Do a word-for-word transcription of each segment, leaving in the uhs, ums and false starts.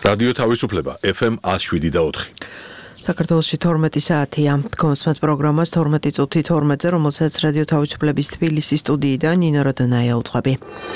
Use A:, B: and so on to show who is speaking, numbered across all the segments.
A: რადიო თავისუფლება ეფ ემ one oh seven და four.
B: საქართველოში თორმეტი საათია. კონსმეთ პროგრამას თორმეტი წუთი თორმეტზე, რომელსაც რადიო თავისუფლების თბილისის სტუდიიდან ნინო როდონაია უძღვები.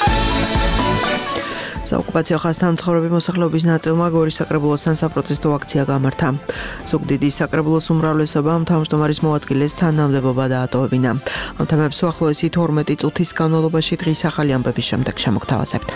B: საოკუპაციო ხაზთან მცხოვრები მოსახლეობის ნაწილმა გორის საკრებულოსთან საპროტესტო აქცია გამართა. ზუგდიდის საკრებულოს უმრავლესობამ თავმჯდომარის მოადგილეს თანამდებობა დაატოვებინა. ამ თემებს უახლოესი თორმეტი წუთის განმავლობაში დღის ახალი ამბების შემდეგ შემოგთავაზებთ.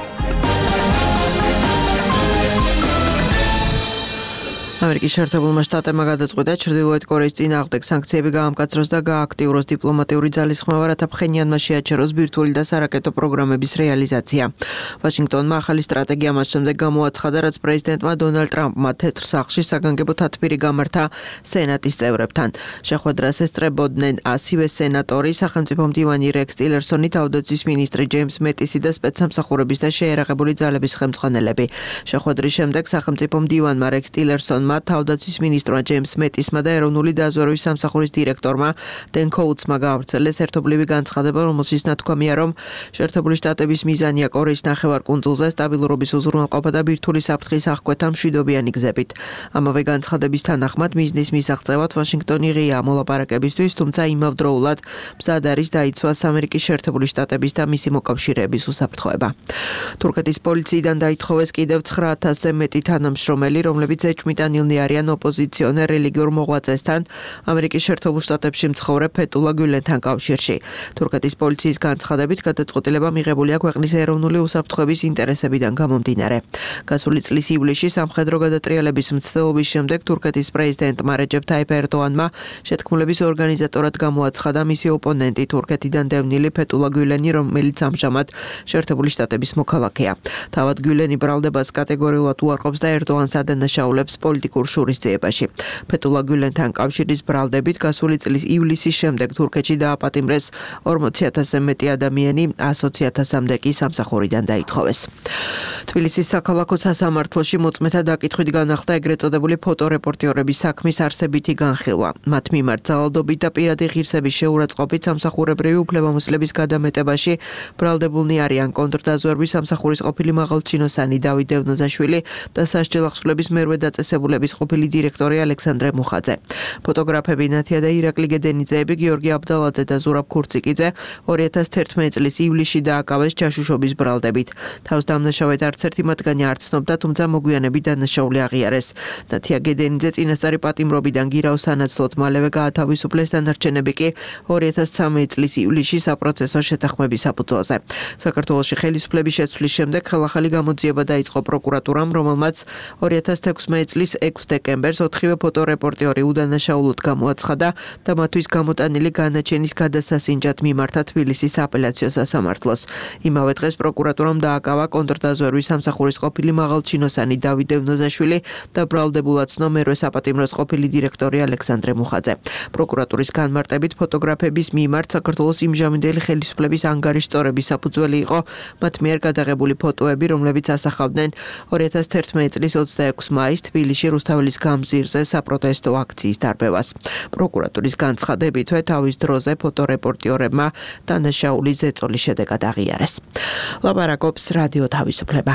B: ამერიკის შეერთებულმა შტატებმა გადაწყვიტა ჩრდილოეთ კორეის წინააღმდეგ სანქციები გაამკაცროს და გააქტიუროს დიპლომატიური ძალისხმევა, რათა ფხენიანმა შეაჩეროს ბირთვული და სარაკეტო პროგრამების რეალიზაცია. ვაშინგტონმა ახალი სტრატეგია მას შემდეგ გამოაცხადა, რაც პრეზიდენტმა დონალდ ტრამპმა თეთრ სახლში საგანგებო თათბირი გამართა სენატის წევრებთან. შეხვედრას ესწრებოდნენ ასივე სენატორი, სახელმწიფო მდივანი რექს ტილერსონი, თავდაცვის მინისტრი ჯეიმს მეტისი და სპეცსამსახურების და შეიარაღებული ძალების ხელმძღვანელები. შეხვედრის შემდეგ სახელმწიფო მდივანმა რექს ტილერსონმა, თავდაცვის მინისტრმა ჯეიმს მეტისმა და ეროვნული დაზვერვის სამსახურის დირექტორმა დენ კოუთსმა გაავრცელეს ერთობლივი განცხადება, რომელშიც ნათქვამია, რომ შეერთებული შტატების მიზანია კორეის ნახევარკუნძულზე სტაბილურობის უზრუნველყოფა და ბირთვული საფრთხის აღკვეთა მშვიდობიანი გზებით. ამავე განცხადების თანახმად მიზნის მისაღწევად ვაშინგტონი ღია მოლაპარაკებისთვის, თუმცა იმავდროულად მზად არის დაიცვას ამერიკის შეერთებული შტატების და მისი მოკავშირეების უსაფრთხოება. თურქეთის პოლიციიდან დაითხოვეს კიდევ ცხრა ათასზე მეტი თანამშრომელი, რომლებიც ეჭვმიტანილნი არიან ოპოზიციონერ რელიგიურ მოღვაწესთან ამერიკის შეერთებულ შტატებში მცხოვრე ფეტულა გულენთან კავშირში. თურქეთის პოლიციის განცხადებით გადაწყვეტილება მიღებულია ქვეყნის ეროვნული უსაფრთხოების ინტერესებიდან გამომდინარე. გასული წლის ივლისში სამხედრო გადატრიალების მცდელობის შემდეგ თურქეთის პრეზიდენტმა რეჯეფ თაიფ ერდოანმა შეთქმულების ორგანიზატორად გამოაცხადა მისი ოპონენტი თურქეთიდან დევნილი ფეტულა გულენი, რომელიც ამჟამად შეერთებული შტატების მოქალაქეა. თავად გულენი ბრალდებას კატეგორიულად უარყოფს და ერდოანს ადანაშაულებს პოლიტიკურ შურისძიებაში. ფეტულა გულენთან კავშირის ბრალდებით გასული წლის ივლისის შემდეგ თურქეთში დააპატიმრეს ორმოცი ათასზე მეტი ადამიანი, ასოცი ათასამდე კი სამსახურიდან დაითხოვეს. თბილისის საქალაქო სასამართლოში მოწმეთა დაკითხვით განახლდა ეგრეთ წოდებული ფოტორეპორტიორების საქმის არსებითი განხილვა. მათ მიმართ ძალადობით და პირადი ღირსების შეურაცხყოფით სამსახურებრივი უფლებამოსილების გადამეტებაში ბრალდებულნი არიან კონტრდაზვერვის სამსახურის ყოფილი მაღალჩინოსანი დავით დევნოზაშვილი და სასჯელ ახსნილების მერვე დაწესებულების ყოფილი დირექტორი ალექსანდრე მუხაძე. ფოტოგრაფები ნათია და ირაკლი გედენიძეები, გიორგი აბდალაძე და ზურაბ ქურციკიძე ორი ათას თერთმეტი წლის ივლისში დააკავეს ჯაშუშობის ბრალდებით. თავს დამნაშავედ არც ერთი მათგანი არ ცნობდა, თუმცა მოგვიანებით დანაშაული აღიარეს. ნათია გედენიძე წინასწარი პატიმრობიდან გირაოს სანაცვლოდ მალევე გაათავისუფლეს, დანარჩენები კი ორი ათას ცხრამეტი წლის ივლისში საპროცესო შეთანხმების საფუძველზე. საქართველოში ხელისუფლების შეცვლის შემდეგ ხელახალი გამოძიება დაიწყო პროკურატურამ, რომელმაც ორი ათას თექვსმეტი წლის ექვსი დეკემბერს ოთხივე ფოტორეპორტიორი უდანაშაულოდ გამოაცხადა და მათთვის გამოტანილი განაჩენის გადასასინჯად მიმართა თბილისის აპელაციო სასამართლოს. იმავე დღეს პროკურატურამ დააკავა კონტრდაზვერვის სამსახურის ყოფილი მაღალჩინოსანი დავით დევნოზაშვილი და ბრალდებულად ცნო მერვე საპატიმროს ყოფილი დირექტორი ალექსანდრე მუხაძე. პროკურატურის განმარტებით ფოტოგრაფების მიმართ საქართველოს იმჟამინდელი ხელისუფლების ანგარიშწორების საფუძველი იყო მათ მიერ გადაღებული ფოტოები, რომლებიც ასახავდნენ ორი ათას თერთმეტი წლის ოცდაექვსი მაისს თბილისში რუსთაველის გამზირზე საპროტესტო აქციის დარბევას. პროკურატურის განცხადებითვე თავის დროზე ფოტორეპორტიორებმა დანაშაული ზეწოლის შედეგად აღიარეს. ლაპარაკობს რადიო თავისუფლება.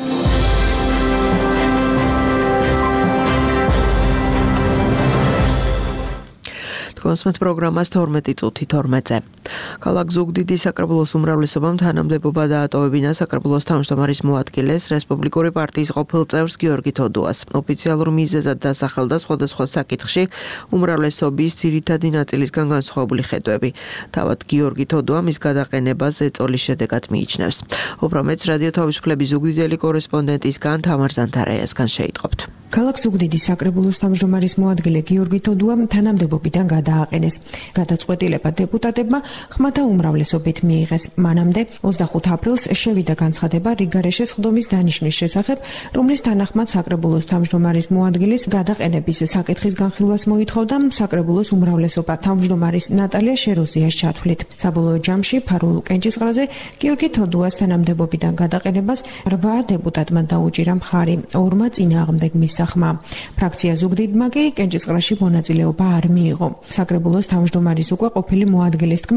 B: კონსმეთ პროგრამას თორმეტი წუთი თორმეტზე. ქალაქ ზუგდიდის საკრებულოს უმრავლესობამ თანამდებობა დაატოვებინა საკრებულოს თავმჯდომარის მოადგილეს რესპუბლიკური პარტიის ყოფილ წევრს გიორგი თოდუას. ოფიციალურ მიზეზად დასახელდა სხვადასხვა საკითხში უმრავლესობის ძირითადი ნაწილისგან განსხვავებული ხედვები. თავად გიორგი თოდუა მის გადაყენებას ზეწოლის შედეგად მიიჩნევს. უფრო მეც რადიო თავისუფლების ზუგდიდელი კორესპონდენტისგან თამარ ზანთარაიასგან შეიტყობთ.
C: ქალაქ ზუგდიდის საკრებულოს თავმჯდომარის მოადგილე გიორგი თოდუამ თანამდებობიდან გადააყენეს. გადაწყვეტილება დეპუტატებმა ხმათა უმრავლესობით მიიღეს. მანამდე ოცდახუთი აპრილს შევიდა განცხადება რიგარეშე სხდომის დანიშნვის შესახებ, რომლის თანახმად საკრებულოს თავმჯდომარის მოადგილის გადაყენების საკითხის განხილვას მოითხოვდა საკრებულოს უმრავლესობა თავმჯდომარის ნატალია შეროზიას ჩათვლით. საბოლოო ჯამში ფარულ კენჭისყრაზე გიორგი თოდუას თანამდებობიდან გადაყენებას რვა დეპუტატმა დაუჭირა მხარი, ორმა წინააღმდეგ მის სახმა. ფრაქცია ზუგდიდმა კი კენჭისყრაში მონაწილეობა არ მიიღო. საკრებულოს თავმჯდომარის უკვე ყოფილი მოადგილის თქმით,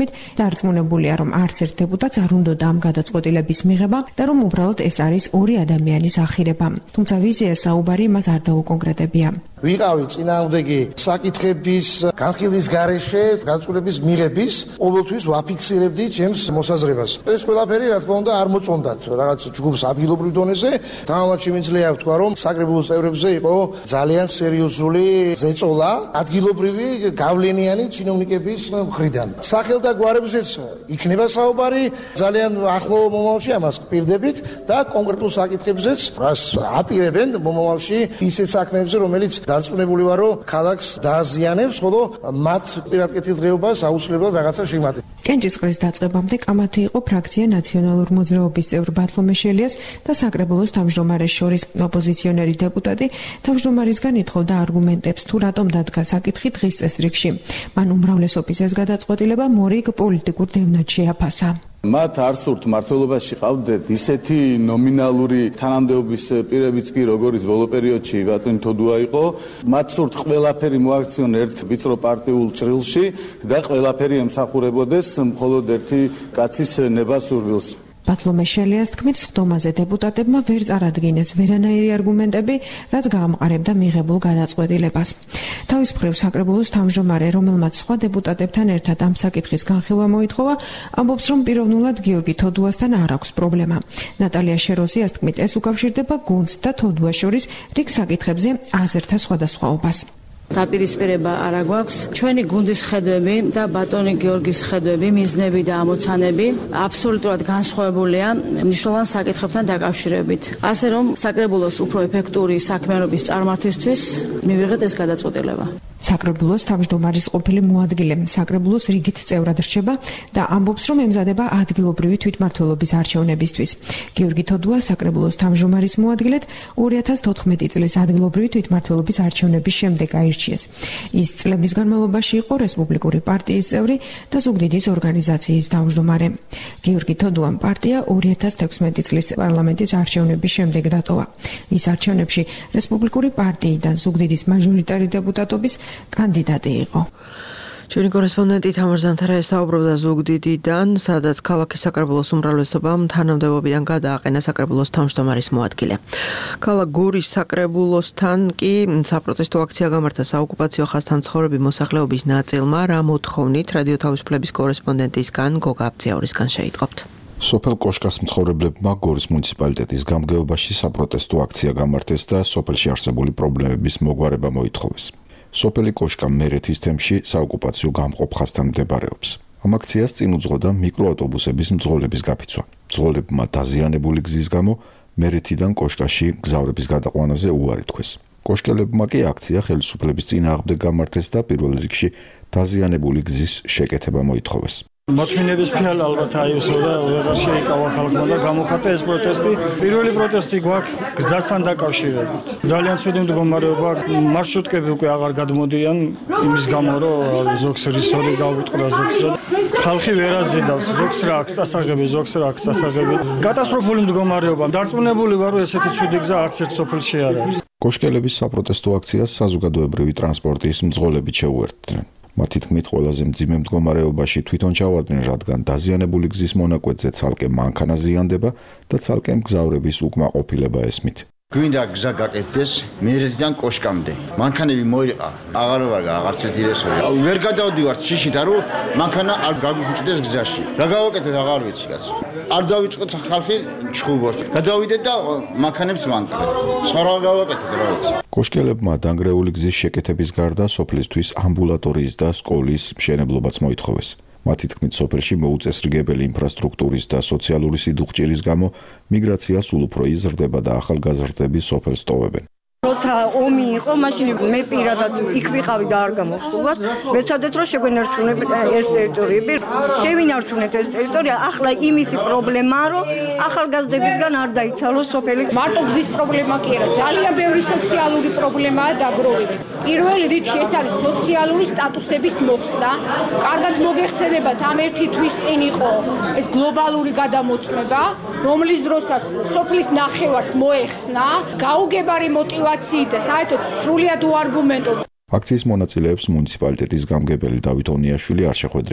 C: თანახმად დარწმუნებულია, რომ არც ერთ დეპუტატს არ უნდოდა ამ გადაწყვეტილების მიღება და რომ უბრალოდ ეს არის ორი ადამიანის ახირება. თუმცა ვიზია საუბარი მას არ დაუკონკრეტებია.
D: ვიყავი წინააღმდეგი საკითხების განხილვის გარეშე გადაწყვეტილების მიღების ყოველთვის ვაფიქსირებდი ჩემს მოსაზრებას. ეს ყველაფერი რა თქმა უნდა არ მოწონდათ რაღაც ჯგუფს ადგილობრივ დონეზე. თამამად შემიძლია ვთქვა, რომ საკრებულოს წევრებზე იყო ძალიან სერიოზული ზეწოლა ადგილობრივი გავლენიანი ჩინოვნიკების მხრიდან. სახელთა გვარებზეც იქნება საუბარი ძალიან ახლო მომავალში ამას გვპირდებით და კონკრეტულ საკითხებზეც რას აპირებენ მომავალში ისეთ საქმეებზე, რომელიც დარწმუნებული ვარ, რომ ქალაქს დააზიანებს, ხოლო მათ პირად კეთილდღეობას აუცილებლად რაღაცა შემატება.
C: კენჭისყრის დაწყებამდე კამათი იყო ფრაქცია ნაციონალურ მოძრაობის წევრ ბათლომე შელიას და საკრებულოს თავმჯდომარეს შორის. ოპოზიციონერი დეპუტატი თავმჯდომარისგან ითხოვდა არგუმენტებს, თუ რატომ დადგა საკითხი დღის წესრიგში. მან უმრავლესობის ეს გადაწყვეტილება მორიგ პოლიტიკურ დევნად შეაფასა.
E: მათ არ სურთ მართლობაში ყავდეთ ისეთი ნომინალური თანამდებობის პირებიც კი როგორც ბოლო პერიოდში ბატონი თოდუა იყო. მათ სურთ ყველაფერი მოაქციონ ერთ ვიწრო პარტიულ ჭრილში და ყველაფერი ემსახურებოდეს მხოლოდ ერთი კაცის ნებასურვილს.
C: ბათლომე შელიას თქმით, სხდომაზე დეპუტატებმა ვერ წარადგინეს ვერანაირი არგუმენტები, რაც გაამყარებდა მიღებულ გადაწყვეტილებას. თავის მხრივ საკრებულოს თავმჯდომარე, რომელმაც სხვა დეპუტატებთან ერთად ამ საკითხის განხილვა მოითხოვა, ამბობს, რომ პიროვნულად გიორგი თოდუასთან არ აქვს პრობლემა. ნატალია შეროზიას თქმით, ეს უკავშირდება გუნდს და თოდუას შორის რიგ საკითხებზე აზრთა სხვადასხვაობას.
F: დაპირისპირება არ აგვაქვს. ჩვენი გუნდის ხედვები და ბატონი გიორგის ხედვები, მიზნები და ამოცანები აბსოლუტურად განსხვავებულია მნიშვნელოვან საკითხებთან დაკავშირებით. ასე რომ საკრებულოს უფრო ეფექტური საქმიანობის წარმართვისთვის მივიღეთ ეს გადაწყვეტილება.
C: საკრებულოს თავმჯდომარის ყოფილი მოადგილე საკრებულოს რიგით წევრად რჩება და ამბობს, რომ ემზადება ადგილობრივი თვითმმართველობის არჩევნებისთვის. გიორგი თოდუა საკრებულოს თავმჯდომარის მოადგილედ ორი ათას თოთხმეტი წლის ადგილობრივი თვითმმართველობის არჩევნების შემდეგ აირჩიეს. ის წლების განმავლობაში იყო რესპუბლიკური პარტიის წევრი და ზუგდიდის ორგანიზაციის თავმჯდომარე. გიორგი თოდუამ პარტია ორი ათას თექვსმეტი წლის პარლამენტის არჩევნების შემდეგ დატოვა. ის არჩევნებში რესპუბლიკური პარტიიდან ზუგდიდის მაჟორიტარი დეპუტატობის კანდიდატი იყო.
B: ჩვენი კორესპონდენტი თამარ ზანთარა ესაუბრებდა ზუგდიდიდან, სადაც ქალაქის საკრებულოს უმრავლესობამ თანამდებობიდან გადააყენა საკრებულოს თავმჯდომარის მოადგილე. ქალაქ გორის საკრებულოსთან კი საპროტესტო აქცია გამართა საოკუპაციო ხაზთან მცხოვრები მოსახლეობის ნაწილმა, რა მოთხოვნით რადიო თავისუფლების კორესპონდენტისგან გოგა აბძიაურისგან შეიტყობთ.
G: სოფელ კოშკას მცხოვრებლებმა გორის მუნიციპალიტეტის გამგეობაში საპროტესტო აქცია გამართეს და სოფელში არსებული პრობლემების მოგვარება მოითხოვეს. სოფელი კოშკა მერეთის თემში საოკუპაციო გამყოფ ხაზთან მდებარეობს. ამ აქციას წინ უძღოდა მიკროავტობუსების მძღოლების გაფიცვა. მძღოლებმა დაზიანებული გზის გამო მერეთიდან კოშკაში გზავრების გადაყვანაზე უარი თქვეს. კოშკელებმა კი აქცია ხელისუფლების წინააღმდეგ გამართეს და პირველ რიგში დაზიანებული გზის შეკეთება მოითხოვეს.
H: მოთმინების ფიალა ალბათ აიოსო და ვეღარ შეიკავა ხალხმა და გამოხატა ეს პროტესტი. პირველი პროტესტი გვაქვს გზასთან დაკავშირებით. ძალიან ცუდი მდგომარეობა, მარშრუტკები უკვე აღარ გადმოდიან იმის გამო, რომ ზოგს რისორი გავუტყდა ზოგს. ხალხი ვერ აზიდავს, ზოგს რა აქვს წასაღები, ზოგს რა აქვს წასაღები. კატასტროფული მდგომარეობა. დარწმუნებული ვარ, რომ ესეთი ცუდი გზა არც ერთ სოფელში არ არის.
G: კოშკელების საპროტესტო აქციას საზოგადოებრივი ტრანსპორტის მძღოლებით შეუერთდნენ. მათი თქმით, ყველაზე მძიმე მდგომარეობაში თვითონ ჩავარდნენ, რადგან დაზიანებული გზის მონაკვეთზე ცალკე მანქანა ზიანდება და ცალკე მგზავრების უკმაყოფილება ესმით.
I: გვინდა გზა გაკეთდეს მერეთიდან კოშკამდე. მანქანები მოიყა, აღარ ვარ აღარც ერთი რესორი. ვერ გადავდივართ შიშით, რომ მანქანა არ გაგუხუჭდეს გზაში. რა გავაკეთეთ აღარ ვიცი კაცო. არ დავიწყოთ ხალხი ჩხუბოში. გადავიდეთ და მანქანებს ვანკრეთ. სხვა რა გავაკეთეთ რა ვიცი.
G: კოშკელებმა დანგრეული გზის შეკეთების გარდა სოფლისთვის ამბულატორიის და სკოლის მშენებლობაც მოითხოვეს. მათი თქმით, სოფელში მოუწესრიგებელი ინფრასტრუქტურის და სოციალური სიდუხჭირის გამო მიგრაცია სულ უფრო იზრდება და ახალგაზრდები სოფელს ტოვებენ.
J: როცა ომი იყო, მაშინ მე პირადად იქ ვიყავი და არ გამოვსულვარ. მეცადეთ, რომ შეგვენარჩუნებ ეს ტერიტორიები. შევინარჩუნეთ ეს ტერიტორია. ახლა იმისი პრობლემაა, რომ ახალგაზრდებისგან არ დაიცალოს სოფელი.
K: მარტო გზის პრობლემა კი არა, ძალიან ბევრი სოციალური პრობლემაა დაგროვილი. პირველ რიგში ეს არის სოციალური სტატუსების მოხსნა. კარგად მოგეხსენებათ, ამ ერთი თვის წინ იყო ეს გლობალური გადამოწმება, რომლის დროსაც სოფლის ნახევარს მოეხსნა, გაუგებარი მოტივაცია და საერთოდ სრულიად უარგუმენტო.
G: აქციის მონაწილეებს მუნიციპალიტეტის გამგებელი დავით ონიაშვილი არ შეხვედრია.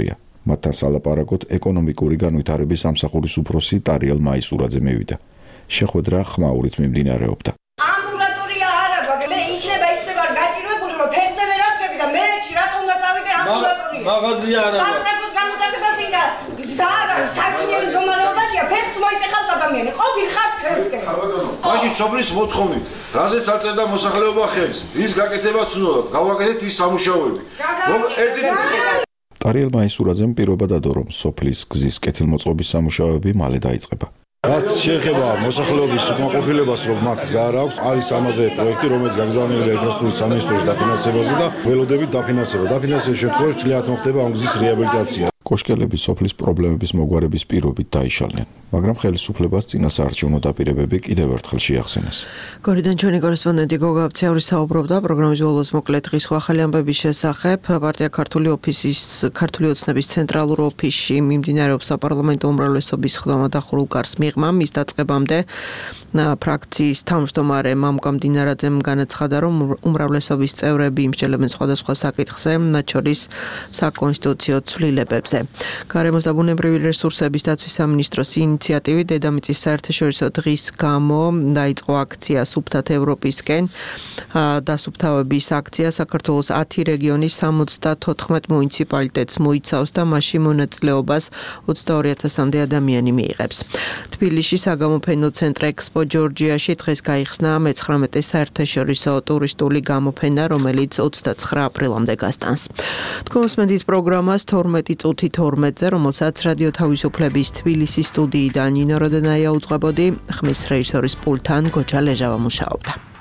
G: მათთან სალაპარაკოდ ეკონომიკური განვითარების სამსახურის უფროსი ტარიელ მაისურაძე მივიდა. შეხვედრა ხმაურით მიმდინარეობდა.
J: ამბულატორია არა გვაქვს, მე იქნება ისე ვარ გაჭირვებული, რომ თევზზე ვერ ვდგები და მე რჩი რატომ უნდა წავიდე ამბულატორია. მაღაზია არა. სატრაპოს განვითარება მინდა. ზარა საქმიანი მდგომარეობაშია, ფეხს მოიწეხავს ადამიანი. ყოფილ ხარ ჩვენსკენ.
D: მაშინ სოფლის მოთხოვნით, რაზეც აწერდა მოსახლეობა ხელს, ის გაკეთებაც უნდა გავაკეთეთ ის სამუშაოები. ერთი
G: ტარიელ მაისურაძემ პირობა დადო, რომ სოფლის გზის კეთილმოწყობის სამუშაოები მალე დაიწყება.
L: რაც შეეხება მოსახლეობის უკმაყოფილებას, რომ მათ გზა არ აქვს, არის ამაზე პროექტი, რომელიც გაგზავნილია ინფრასტრუქტურის სამინისტროში დაფინანსებაზე და ველოდებით დაფინანსება. დაფინანსების შემთხვევაში თლიანად მოხდება ამ გზის რეაბილიტაცია.
G: კოშკელები სოფლის პრობლემების მოგვარების პირობით დაიშალნენ, მაგრამ ხელისუფლებას წინასაარჩევნო დაპირებები კიდევ ერთხელ შეახსენეს.
B: გორიდან ჩვენი კორესპონდენტი გოგა აბციური საუბრობდა პროგრამის ბოლოს მოკლედ დღის ახალი ამბების შესახებ. პარტია ქართული ოფისის ქართული ოცნების ცენტრალურ ოფისში მიმდინარეობს საპარლამენტო უმრავლესობის ხდომა დახურულ კარს მიღმა. მის დაწყებამდე ფრაქციის თავმჯდომარე მამუკა მდინარაძემ განაცხადა, რომ უმრავლესობის წევრები იმსჯელებენ სხვადასხვა საკითხზე, მათ შორის საკონსტიტუციო ცვლილებებზე. გარემოს და ბუნებრივი რესურსების დაცვის სამინისტროს ინიციატივით დედამიწის საერთაშორისო დღის გამო დაიწყო აქცია სუფთად ევროპისკენ. დასუფთავების აქცია საქართველოს ათი რეგიონის სამოცდათოთხმეტ მუნიციპალიტეტს მოიცავს და მასში მონაწილეობას ოცდაორი ათასამდე ადამიანი მიიღებს. თბილისში საგამოფენო ცენტრ ექსპო ჯორჯიაში დღეს გაიხსნა მეცხრამეტე საერთაშორისო ტურისტული გამოფენა, რომელიც ოცდაცხრა აპრილამდე გასტანს. თქოსმენდით პროგრამას თორმეტი წუთი თორმეტზე, რომელსაც რადიო თავისუფლების თბილისის სტუდიიდან ნინო როდენაია უძღვებოდი, ხმის რეჟისორის პულტთან გოჩა ლეჟავა მუშაობდა.